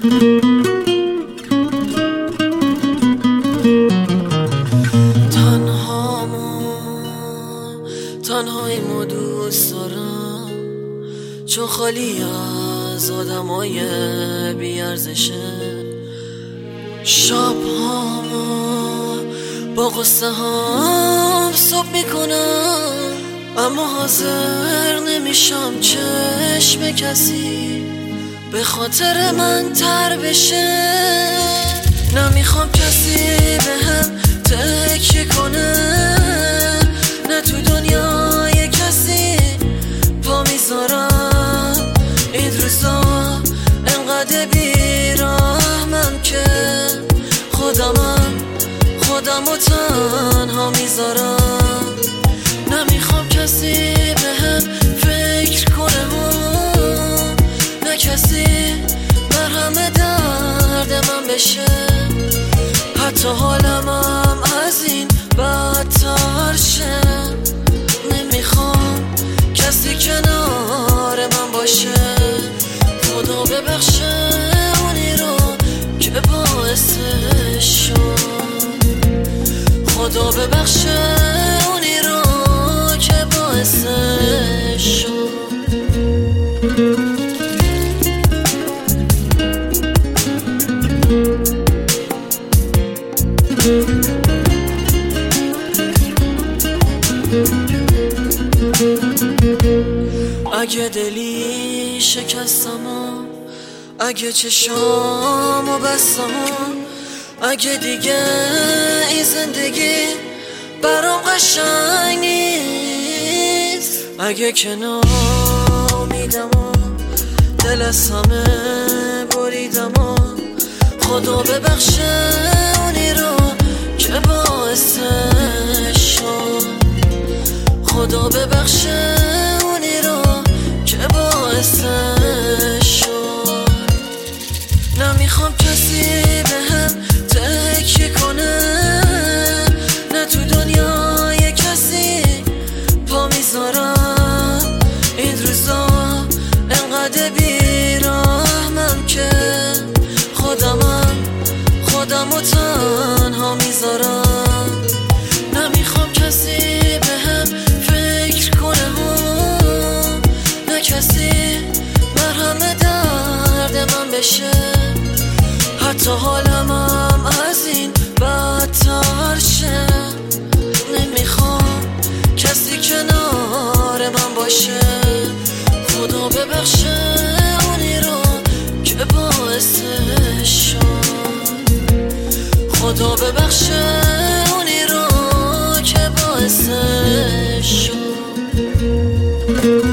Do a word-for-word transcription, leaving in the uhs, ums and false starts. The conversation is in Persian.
تنهامو تنهاییمو دوست دارم، چون خالی از آدمای بیارزشه. شبهامو با قصه هم صبح میکنم، اما حاضر نمیشم چشم کسی به خاطر من تر بشه. نمیخوام کسی به هم تکیه کنه، نه تو دنیای کسی پا میذارم. این روزا انقدر بیرحمم که خودمم خودم و تنها میذارم. نمیخوام کسی به هم فکر کنه و نه کسی مرهم درد من بشه. حتی حالمم از این بدتر شه. نمیخوام کسی کنار من باشه. خدا ببخشه اونی رو که باعثش شد، خدا ببخشه اونی رو که باعثش شد. اگه دلی شکستم و اگه چشامو بستم و اگه دیگه این زندگی برام قشنگ نیست، اگه کنار میدم و دل از همه بریدم و خدا ببخشه اونی رو که باعثش شد، خدا ببخشه اونی رو که باعثش شد. نمیخوام کسی به هم تکیه کنه، نه تو دنیای کسی پا میذارم. این روزا انقدر بیرحمم که خودمم خودم و تنها میذارم. نمیخوام کسی به هم فکر کنه و نه کسی مرهم درد من بشه. حتی حالمم از این بدتر شه. نمیخوام کسی کنار من باشه. خدا ببخشه اونی رو که باعثش شد، خدا ببخشه اونی رو که باعثش شد.